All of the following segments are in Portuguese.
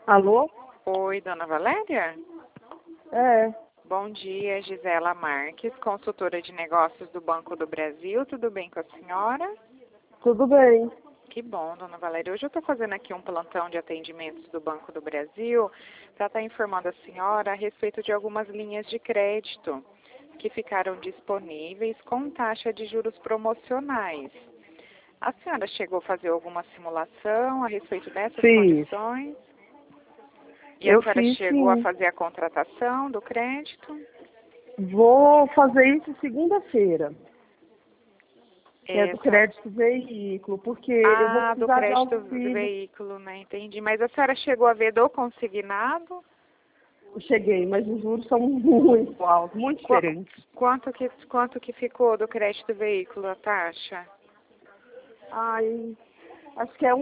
Alô? Oi, dona Valéria? É, Bom dia, Gisela Marques, consultora de negócios do Banco do Brasil. Tudo bem com a senhora? tudo bem. Que bom, dona Valéria. Hoje eu estou fazendo aqui um plantão de atendimentos do Banco do Brasil para estar informando a senhora a respeito de algumas linhas de crédito que ficaram disponíveis com taxa de juros promocionais. A senhora chegou a fazer alguma simulação a respeito dessas Fiz. condições? E a Eu senhora fiz chegou a sim. fazer a contratação do crédito? Vou fazer isso segunda-feira. Que é do Essa. crédito veículo, porque eu vou Do precisar de crédito do auxílio. veículo, né? Entendi. Mas a senhora chegou a ver do consignado? Eu cheguei, mas os juros são muito altos, muito Qu- diferentes. quanto que ficou do crédito do veículo, a taxa? Ai, acho que é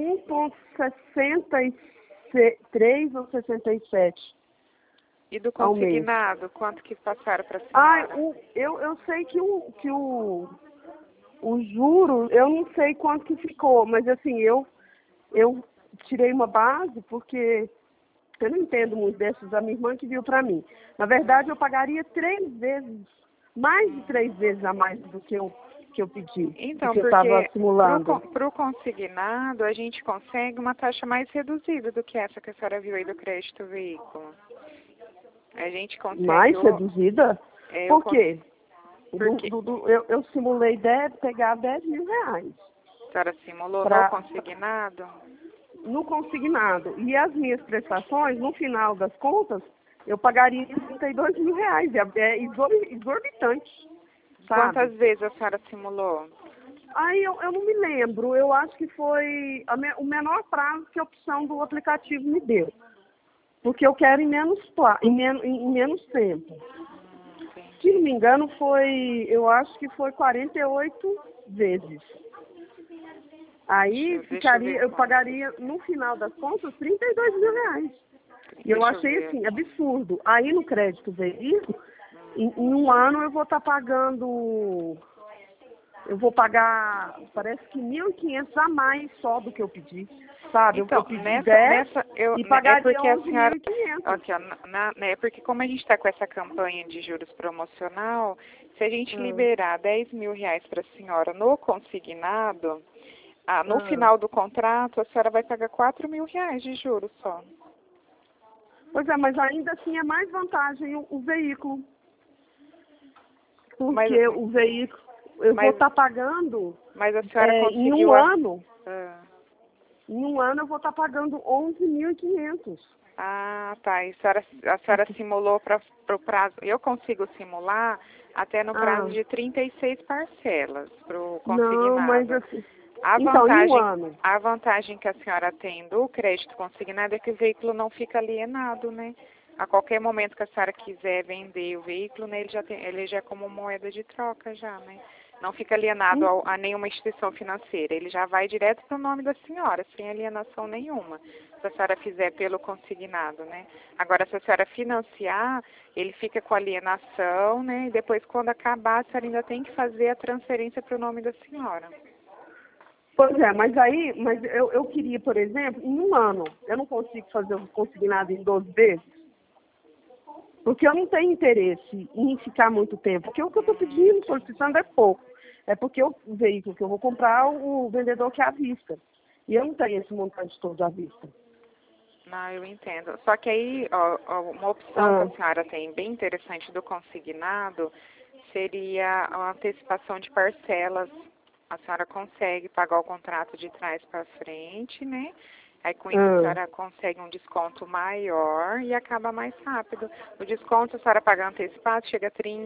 1,63 ou 67 E do ao mês. consignado, quanto que passaram para a Ai, senhora? eu sei que o juro, eu não sei quanto que ficou, mas assim, eu tirei uma base porque eu não entendo muito desses, a minha irmã que viu para mim. Na verdade, eu pagaria 3 vezes, mais de 3 vezes a mais do que eu pedi, do Então, que eu estava porque simulando. para o consignado, a gente consegue uma taxa mais reduzida do que essa que a senhora viu aí do crédito do veículo. A gente consegue... Mais reduzida? eu, Por quê? porque Eu simulei pegar 10 mil reais a senhora simulou no pra, consignado? no consignado. E as minhas prestações, no final das contas, eu pagaria 32 mil reais. É exorbitante, sabe? Quantas vezes a senhora simulou? Aí eu não me lembro. Eu acho que foi o menor prazo que a opção do aplicativo me deu. Porque eu quero em menos tempo. Se Entendi. não me engano, eu acho que foi 48 vezes. Aí Deixa eu ver eu quanto. pagaria, no final das contas, 32 mil reais. E eu Deixa eu achei ver assim, aqui. absurdo. Aí no crédito veículo, em um ano eu vou estar pagando, eu vou pagar, parece que 1.500 a mais só do que eu pedi. Sabe? Eu Então, pedi 10 e é pagaria porque a senhora, 11.500. aqui, ó, é porque como a gente está com essa campanha de juros promocional, se a gente Ah, liberar 10 mil reais para a senhora no consignado, no ah. final do contrato, a senhora vai pagar 4 mil reais de juros só. Pois é, mas ainda assim é mais vantagem o veículo. Mas, Porque o veículo, eu vou mas, estar pagando mas a senhora em conseguiu um ano. ah, Em um ano eu vou estar pagando 11.500. tá. E a senhora simulou para o prazo. Eu consigo simular até no prazo Ah, de 36 parcelas para o não, mas consignado. assim. A Então, em um vantagem, ano. a vantagem que a senhora tem do crédito consignado é que o veículo não fica alienado, né? A qualquer momento que a senhora quiser vender o veículo, né, ele já é como moeda de troca já, né? Não fica alienado em- a nenhuma instituição financeira. Ele já vai direto para o nome da senhora, sem alienação nenhuma, se a senhora fizer pelo consignado, né? Agora, se a senhora financiar, ele fica com alienação, né? E depois, quando acabar, a senhora ainda tem que fazer a transferência para o nome da senhora. Pois é, mas eu queria, por exemplo, em um ano, eu não consigo fazer o consignado em 12 vezes, porque eu não tenho interesse em ficar muito tempo. Porque o que eu estou pedindo, solicitando é pouco. É porque o veículo que eu vou comprar, o vendedor quer à vista. E eu não tenho esse montante todo à vista. Não, eu entendo. Só que aí, uma opção que a Ah, senhora tem bem interessante do consignado seria a antecipação de parcelas. A senhora consegue pagar o contrato de trás para frente, né? Aí com isso a ah. senhora consegue um desconto maior e acaba mais rápido. O desconto, a senhora paga antecipado, chega a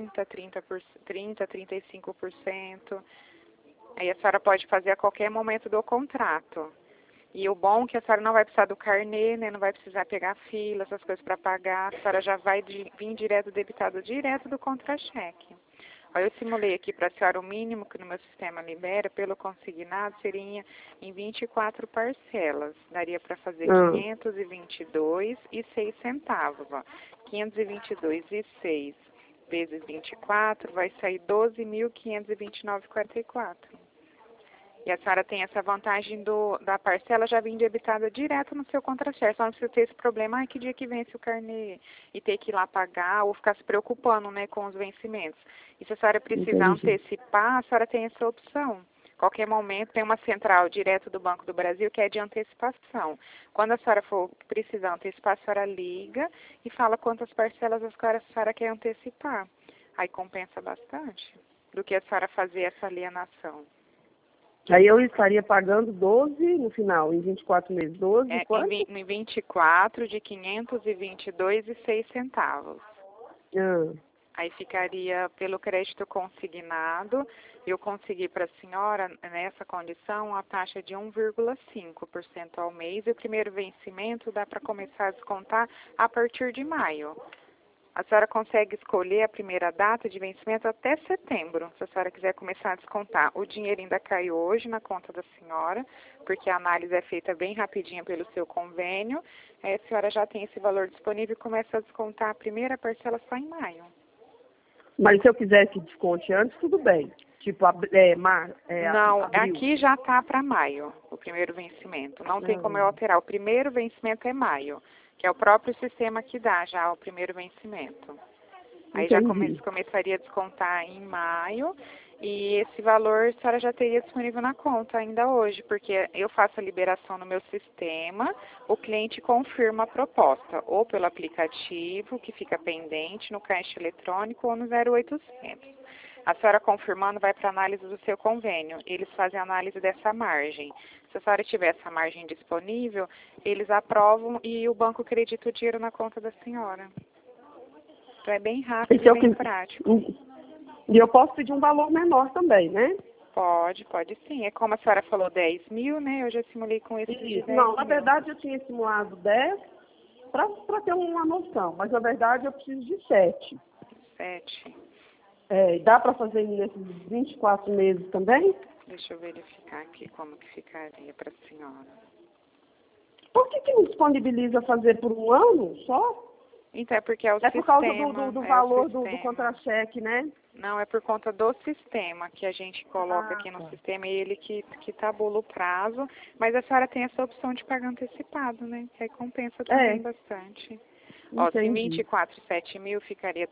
35%. Aí a senhora pode fazer a qualquer momento do contrato. E o bom é que a senhora não vai precisar do carnê, né? Não vai precisar pegar fila, essas coisas para pagar. A senhora já vai vir direto debitado direto do contra-cheque. Olha, eu simulei aqui para a senhora o mínimo que no meu sistema libera pelo consignado seria em 24 parcelas. Daria para fazer Ah. 522,06 centavos. Ó. 522,06 vezes 24 vai sair 12.529,44. E a senhora tem essa vantagem da parcela já vir debitada direto no seu contra-cheque. Só não precisa ter esse problema, que dia que vence o carnê e ter que ir lá pagar ou ficar se preocupando, né, com os vencimentos. E se a senhora precisar antecipar, a senhora tem essa opção. Qualquer momento tem uma central direto do Banco do Brasil que é de antecipação. Quando a senhora for precisar antecipar, a senhora liga e fala quantas parcelas a senhora quer antecipar. Aí compensa bastante do que a senhora fazer essa alienação. Aí eu estaria pagando 12 no final, em 24 meses. 12, quanto? Em 24 de R$ 522,06. Aí ficaria pelo crédito consignado. Eu consegui para a senhora, nessa condição, a taxa de 1,5% ao mês. E o primeiro vencimento dá para começar a descontar a partir de maio. A senhora consegue escolher a primeira data de vencimento até setembro, se a senhora quiser começar a descontar. O dinheiro ainda cai hoje na conta da senhora, porque a análise é feita bem rapidinho pelo seu convênio. Aí a senhora já tem esse valor disponível e começa a descontar a primeira parcela só em maio. Mas se eu quisesse desconte antes, tudo bem. Tipo, não, abril. Aqui já está para maio, o primeiro vencimento. Não tem como eu alterar. O primeiro vencimento é maio, que é o próprio sistema que dá já o primeiro vencimento. Aí já começaria a descontar em maio e esse valor a senhora já teria disponível na conta ainda hoje, porque eu faço a liberação no meu sistema, o cliente confirma a proposta, ou pelo aplicativo, que fica pendente, no caixa eletrônico ou no 0800. A senhora confirmando vai para análise do seu convênio. Eles fazem a análise dessa margem. Se a senhora tiver essa margem disponível, eles aprovam e o banco acredita o dinheiro na conta da senhora. Então é bem rápido e bem prático. E eu posso pedir um valor menor também, né? Pode sim. É como a senhora falou, 10 mil, né? Eu já simulei com esse de 10 Não, na mil. verdade eu tinha simulado 10 para ter uma noção, mas na verdade eu preciso de 7. 7. Dá para fazer nesses 24 meses também? Deixa eu verificar aqui como que ficaria para a senhora. Por que não disponibiliza fazer por um ano só? Então, é porque é o sistema. É por causa do valor do contra-cheque, né? Não, é por conta do sistema que a gente coloca aqui no sistema e ele que tabula o prazo. Mas a senhora tem essa opção de pagar antecipado, né? Que aí compensa também bastante. Ó, se 24, 7 mil ficaria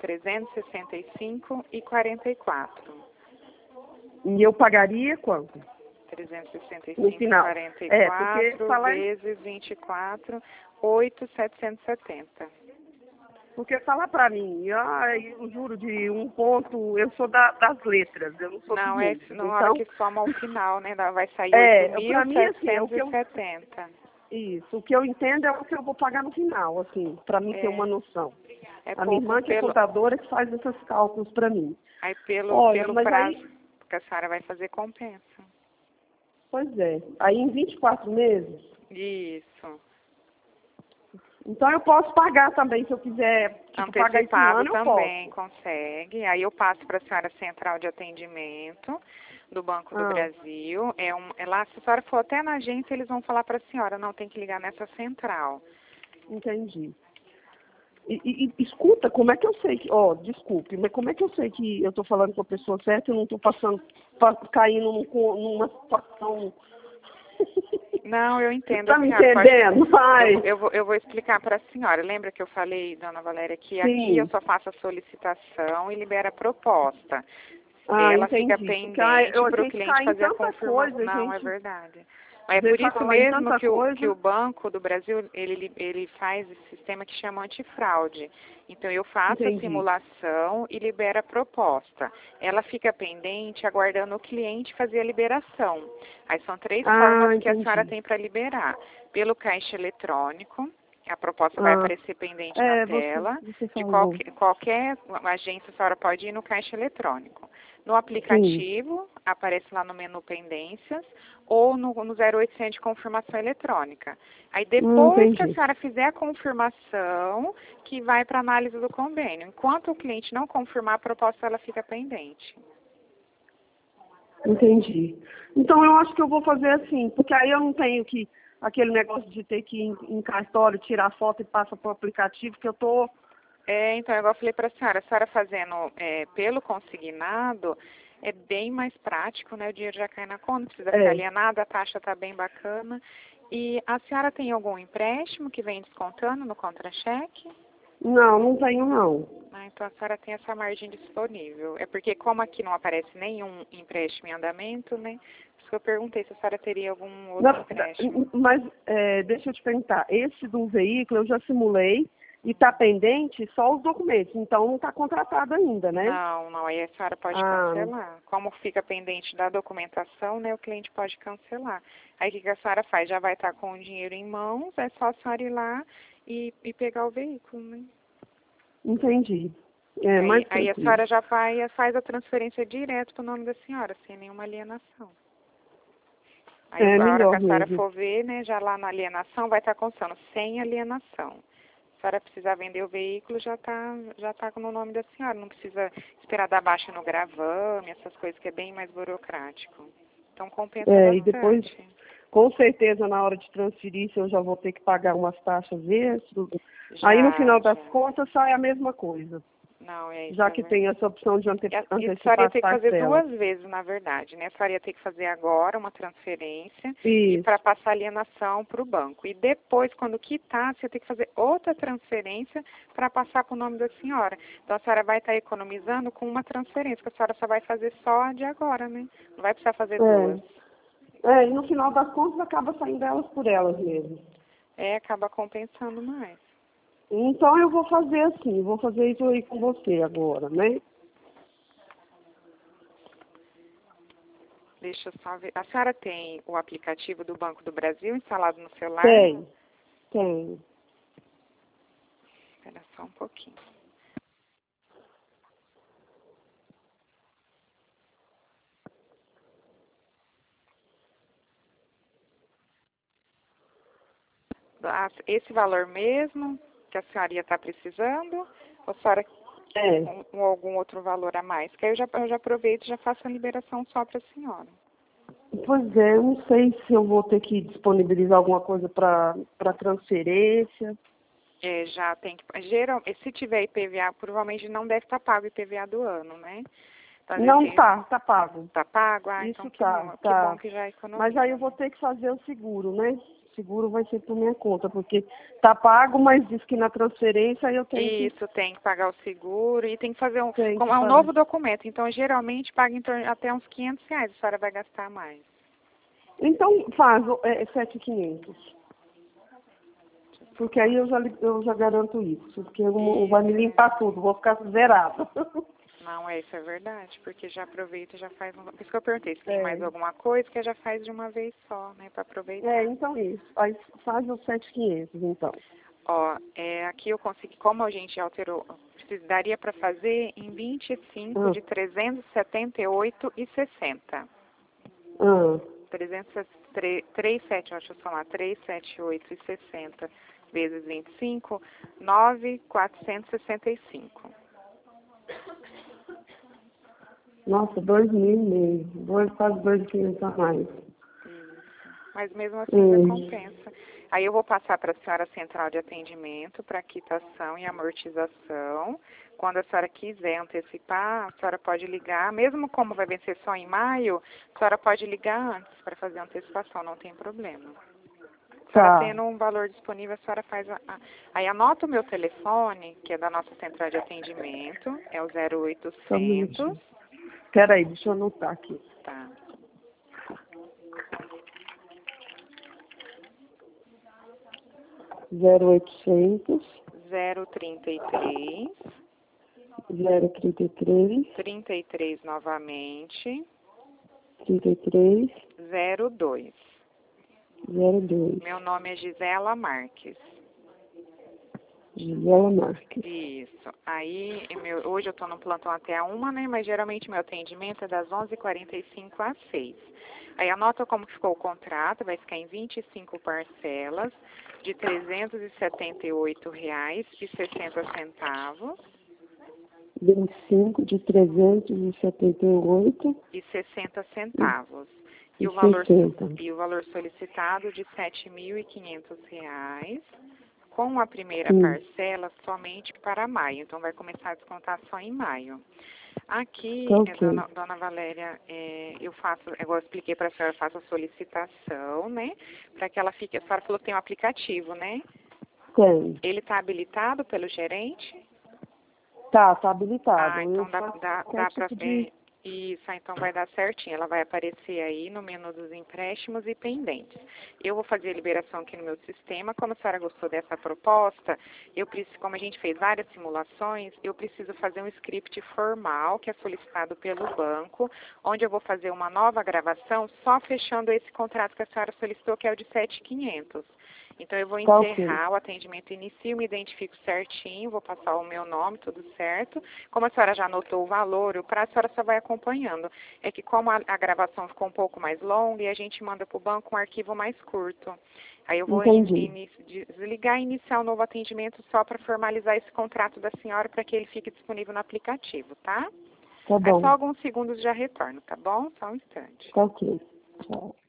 365,44. E eu pagaria quanto? 365,44 vezes 24, 8,770. Porque fala pra mim, eu juro de um ponto, eu sou das letras, eu não sou Não, de na hora que soma ao final, né? Vai sair 8.770. Isso, o que eu entendo é o que eu vou pagar no final, assim, pra mim ter uma noção. A minha irmã que é contadora que faz esses cálculos pra mim. Aí pelo prazo que a senhora vai fazer, compensa. Pois é. Aí em 24 meses? Isso. Então eu posso pagar também, se eu quiser pagar esse ano, eu também posso. consegue. Aí eu passo para a senhora a central de atendimento do Banco do Brasil. Lá, se a senhora for até na agência, eles vão falar para a senhora, não, tem que ligar nessa central. Entendi. E escuta, como é que eu sei que... desculpe, mas como é que eu sei que eu estou falando com a pessoa certa e eu não estou caindo numa situação... Não, eu entendo. Está me entendendo? Eu vou explicar para a senhora. Lembra que eu falei, dona Valéria, que aqui eu só faço a solicitação e libero a proposta. Ela fica pendente para o cliente fazer a confirmação. Não, é verdade. É por isso mesmo que o Banco do Brasil, ele faz esse sistema que chama antifraude. Então, eu faço a simulação e libero a proposta. Ela fica pendente, aguardando o cliente fazer a liberação. Aí são 3 formas que a senhora tem para liberar. Pelo caixa eletrônico, a proposta vai aparecer pendente na tela. De qualquer agência, a senhora pode ir no caixa eletrônico. No aplicativo, aparece lá no menu pendências, ou no 0800 de confirmação eletrônica. Aí depois que a senhora fizer a confirmação, que vai para análise do convênio. Enquanto o cliente não confirmar a proposta, ela fica pendente. Entendi. Então eu acho que eu vou fazer assim, porque aí eu não tenho aquele negócio de ter que ir em cartório, tirar foto e passa para o aplicativo, que eu tô... Então, igual eu falei para a senhora fazendo pelo consignado, é bem mais prático, né? O dinheiro já cai na conta, não precisa ficar alienado, a taxa está bem bacana. E a senhora tem algum empréstimo que vem descontando no contra-cheque? Não, não tenho não. Ah, então a senhora tem essa margem disponível. É porque como aqui não aparece nenhum empréstimo em andamento, né? Por isso que eu perguntei se a senhora teria algum outro empréstimo. Mas deixa eu te perguntar, esse do veículo eu já simulei e está pendente só os documentos, então não está contratado ainda, né? Não, aí a senhora pode cancelar. Como fica pendente da documentação, né, o cliente pode cancelar. Aí o que a senhora faz? Já vai estar com o dinheiro em mãos, é só a senhora ir lá e pegar o veículo, né? Entendi. Aí a senhora já faz a transferência direto para o nome da senhora, sem nenhuma alienação. Aí a hora que a senhora for ver, né, já lá na alienação vai estar constando sem alienação. Se a senhora precisar vender o veículo, já tá no nome da senhora. Não precisa esperar dar baixa no gravame, essas coisas que é bem mais burocrático. Então compensa bastante. E depois, com certeza, na hora de transferir, eu já vou ter que pagar umas taxas extras. Aí no final das contas sai a mesma coisa. Não, é isso. Já que tem essa opção de antecipar a senhora ia ter que fazer 2 vezes, na verdade, né? A senhora ia ter que fazer agora uma transferência e para passar a alienação para o banco. E depois, quando quitar, você ia ter que fazer outra transferência para passar para o nome da senhora. Então a senhora vai estar economizando com uma transferência, que a senhora só vai fazer só a de agora, né? Não vai precisar fazer 2. E no final das contas acaba saindo elas por elas mesmo. Acaba compensando mais. Então eu vou fazer assim, vou fazer isso aí com você agora, né? Deixa eu só ver. A senhora tem o aplicativo do Banco do Brasil instalado no celular? Tem. Espera só um pouquinho. Esse valor mesmo que a senhora ia estar precisando? Ou a senhora com algum outro valor a mais? Que aí eu já aproveito e já faço a liberação só para a senhora. Pois é, eu não sei se eu vou ter que disponibilizar alguma coisa para transferência. Já tem que... se tiver IPVA, provavelmente não deve estar pago o IPVA do ano, né? Então, não tá pago. Tá pago? Isso então que bom que já economiza. Mas aí eu vou ter que fazer o seguro, né? O seguro vai ser por minha conta, porque tá pago, mas diz que na transferência eu tenho tem que pagar o seguro e tem que fazer um novo documento. Então, geralmente, paga em torno até uns R$500, a senhora vai gastar mais. Então, faz 7.500. Porque aí eu já garanto isso, porque vai me limpar tudo, vou ficar zerada. Não, isso é verdade, porque já aproveita e já faz... Por isso que eu perguntei se tem mais alguma coisa, que já faz de uma vez só, né, para aproveitar. Então isso. Aí faz os 7.500, então. Aqui eu consegui, como a gente alterou, daria para fazer em 25 de 378,60. 378,60 vezes 25, 9.465. Nossa, 2.500, quase 2.500 a mais. Mas mesmo assim ainda compensa. Aí eu vou passar para a senhora a central de atendimento para quitação e amortização. Quando a senhora quiser antecipar, a senhora pode ligar, mesmo como vai vencer só em maio, a senhora pode ligar antes para fazer a antecipação, não tem problema. A senhora tendo um valor disponível, a senhora faz Aí anota o meu telefone, que é da nossa central de atendimento, é o 0800. Peraí, deixa eu anotar aqui. Tá. 0800 033 33 novamente 33 02. 02. Meu nome é Gisela Marques. Gisela Marques. Isso. Aí, hoje eu estou no plantão até a 1, né? Mas geralmente meu atendimento é das 11h45 às 6. Aí anota como que ficou o contrato, vai ficar em 25 parcelas de R$ 378,60. 25 de 378,60. E o valor solicitado de R$ 7.500, com a primeira parcela somente para maio. Então vai começar a descontar só em maio. Aqui, Tá ok. dona Valéria, eu faço, igual eu expliquei para a senhora, eu faço a solicitação, né? Para que ela fique, a senhora falou que tem um aplicativo, né? Tem. Ele está habilitado pelo gerente? Tá habilitado. Ah, Eu então dá faço qualquer para tipo de... isso, então vai dar certinho. Ela vai aparecer aí no menu dos empréstimos e pendentes. Eu vou fazer a liberação aqui no meu sistema. Como a senhora gostou dessa proposta, eu preciso, como a gente fez várias simulações, eu preciso fazer um script formal que é solicitado pelo banco, onde eu vou fazer uma nova gravação só fechando esse contrato que a senhora solicitou, que é o de 7.500. Então, eu vou Tá ok. encerrar o atendimento inicial, me identifico certinho, vou passar o meu nome, tudo certo. Como a senhora já anotou o valor, o prazo, a senhora só vai acompanhando. É que como a gravação ficou um pouco mais longa, e a gente manda para o banco um arquivo mais curto. Aí eu vou Entendi. desligar e iniciar o novo atendimento só para formalizar esse contrato da senhora para que ele fique disponível no aplicativo, tá? Tá Aí só bom. alguns segundos já retorno, tá bom? Só um instante. Tá ok. Tchau.